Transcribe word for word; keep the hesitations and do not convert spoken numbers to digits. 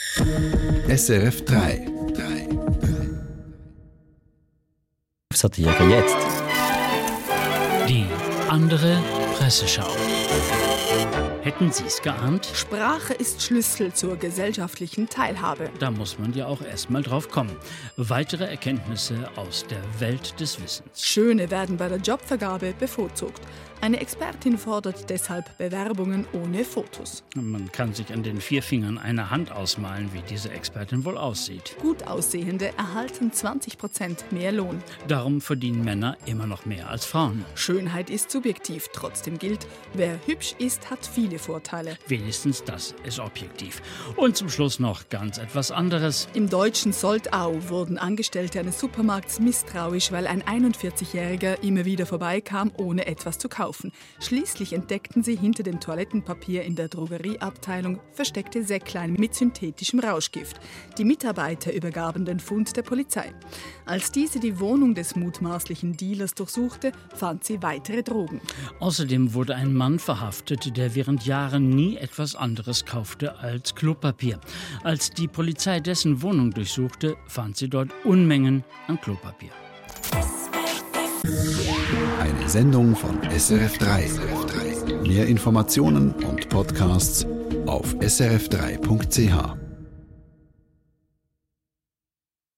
S R F drei. Satire jetzt. Die andere Presseschau. Hätten Sie es geahnt? Sprache ist Schlüssel zur gesellschaftlichen Teilhabe. Da muss man ja auch erst mal drauf kommen. Weitere Erkenntnisse aus der Welt des Wissens. Schöne werden bei der Jobvergabe bevorzugt. Eine Expertin fordert deshalb Bewerbungen ohne Fotos. Man kann sich an den vier Fingern einer Hand ausmalen, wie diese Expertin wohl aussieht. Gut Aussehende erhalten zwanzig Prozent mehr Lohn. Darum verdienen Männer immer noch mehr als Frauen. Schönheit ist subjektiv. Trotzdem gilt, wer hübsch ist, hat viele Vorteile. Wenigstens das ist objektiv. Und zum Schluss noch ganz etwas anderes. Im deutschen Soldau wurden Angestellte eines Supermarkts misstrauisch, weil ein einundvierzigjähriger immer wieder vorbeikam, ohne etwas zu kaufen. Schließlich entdeckten sie hinter dem Toilettenpapier in der Drogerieabteilung versteckte Säcklein mit synthetischem Rauschgift. Die Mitarbeiter übergaben den Fund der Polizei. Als diese die Wohnung des mutmaßlichen Dealers durchsuchte, fand sie weitere Drogen. Außerdem wurde ein Mann verhaftet, der während Jahren nie etwas anderes kaufte als Klopapier. Als die Polizei dessen Wohnung durchsuchte, fand sie dort Unmengen an Klopapier. Eine Sendung von S R F drei. Mehr Informationen und Podcasts auf s r f drei punkt c h.